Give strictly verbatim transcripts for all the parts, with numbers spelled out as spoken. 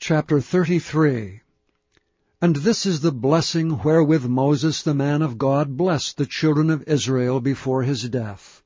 Chapter thirty-three. And this is the blessing wherewith Moses the man of God blessed the children of Israel before his death.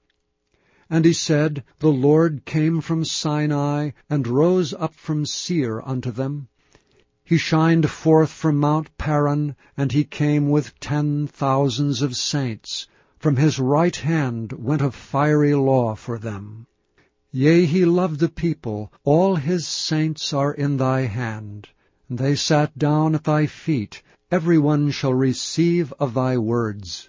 And he said, The Lord came from Sinai, and rose up from Seir unto them. He shined forth from Mount Paran, and he came with ten thousands of saints. From his right hand went a fiery law for them. Yea, he loved the people, all his saints are in thy hand. And they sat down at thy feet, every one shall receive of thy words.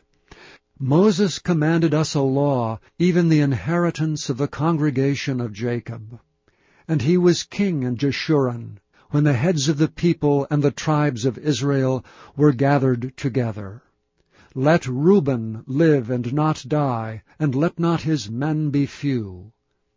Moses commanded us a law, even the inheritance of the congregation of Jacob. And he was king in Jeshurun, when the heads of the people and the tribes of Israel were gathered together. Let Reuben live and not die, and let not his men be few.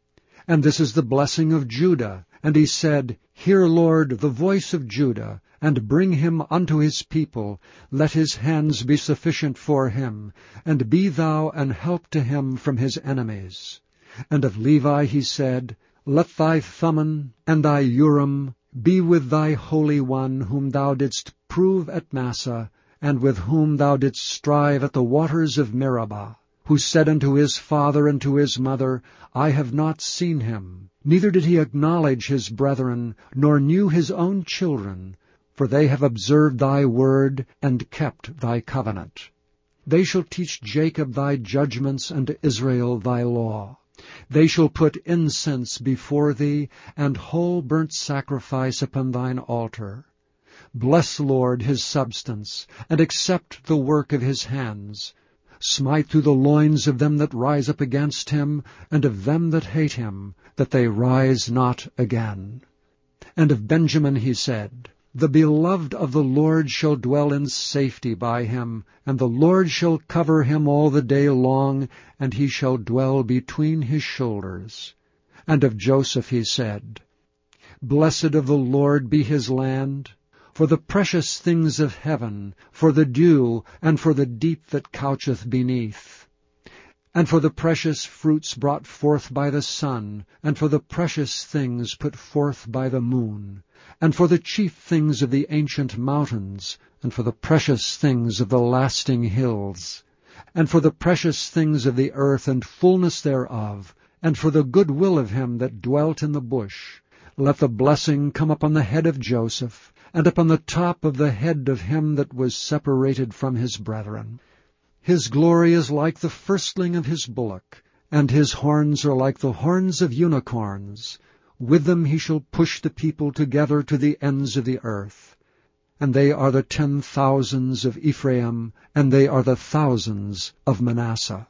And this is the blessing of Judah. And he said, Hear, Lord, the voice of Judah, and bring him unto his people. Let his hands be sufficient for him, and be thou an help to him from his enemies. And of Levi he said, Let thy Thummim and thy Urim be with thy Holy One, whom thou didst prove at Massah, and with whom thou didst strive at the waters of Meribah, who said unto his father and to his mother, I have not seen him, neither did he acknowledge his brethren, nor knew his own children, for they have observed thy word, and kept thy covenant. They shall teach Jacob thy judgments, and Israel thy law. They shall put incense before thee, and whole burnt sacrifice upon thine altar. Bless, Lord, his substance, and accept the work of his hands. Smite through the loins of them that rise up against him, and of them that hate him, that they rise not again. And of Benjamin he said, The beloved of the Lord shall dwell in safety by him, and the Lord shall cover him all the day long, and he shall dwell between his shoulders. And of Joseph he said, Blessed of the Lord be his land, for the precious things of heaven, for the dew, and for the deep that coucheth beneath, and for the precious fruits brought forth by the sun, and for the precious things put forth by the moon, and for the chief things of the ancient mountains, and for the precious things of the lasting hills, and for the precious things of the earth and fullness thereof, and for the good will of him that dwelt in the bush. Let the blessing come upon the head of Joseph, and upon the top of the head of him that was separated from his brethren. His glory is like the firstling of his bullock, and his horns are like the horns of unicorns. With them he shall push the people together to the ends of the earth. And they are the ten thousands of Ephraim, and they are the thousands of Manasseh.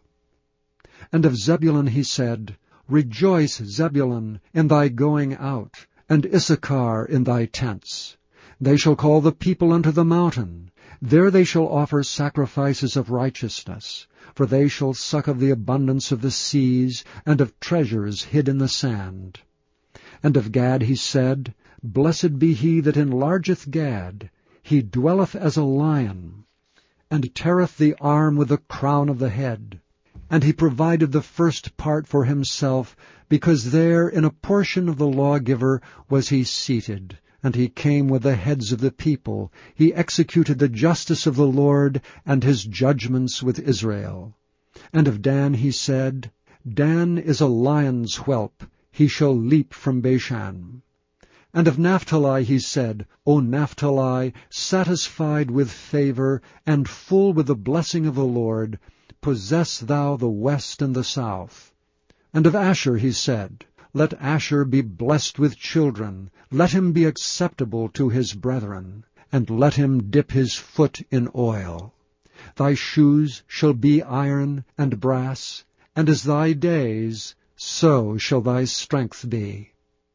And of Zebulun he said, Rejoice, Zebulun, in thy going out, and Issachar in thy tents. They shall call the people unto the mountain. There they shall offer sacrifices of righteousness, for they shall suck of the abundance of the seas, and of treasures hid in the sand. And of Gad he said, Blessed be he that enlargeth Gad. He dwelleth as a lion, and teareth the arm with the crown of the head. And he provided the first part for himself, because there in a portion of the lawgiver was he seated. And he came with the heads of the people. He executed the justice of the Lord, and his judgments with Israel. And of Dan he said, Dan is a lion's whelp, he shall leap from Bashan. And of Naphtali he said, O Naphtali, satisfied with favor, and full with the blessing of the Lord, possess thou the west and the south. And of Asher he said, Let Asher be blessed with children, let him be acceptable to his brethren, and let him dip his foot in oil. Thy shoes shall be iron and brass, and as thy days, so shall thy strength be.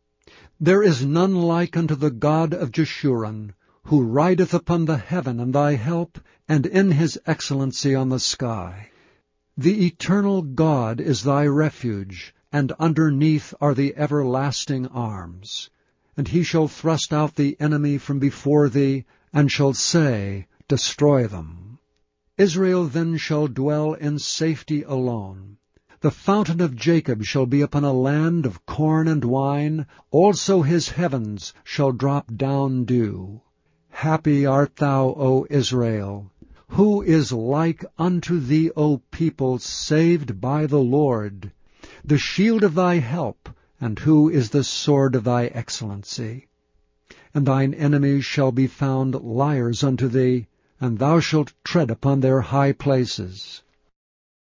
There is none like unto the God of Jeshurun, who rideth upon the heaven in thy help, and in his excellency on the sky. The eternal God is thy refuge, and underneath are the everlasting arms. And he shall thrust out the enemy from before thee, and shall say, Destroy them. Israel then shall dwell in safety alone. The fountain of Jacob shall be upon a land of corn and wine, also his heavens shall drop down dew. Happy art thou, O Israel! Who is like unto thee, O people, saved by the Lord? The shield of thy help, and who is the sword of thy excellency? And thine enemies shall be found liars unto thee, and thou shalt tread upon their high places.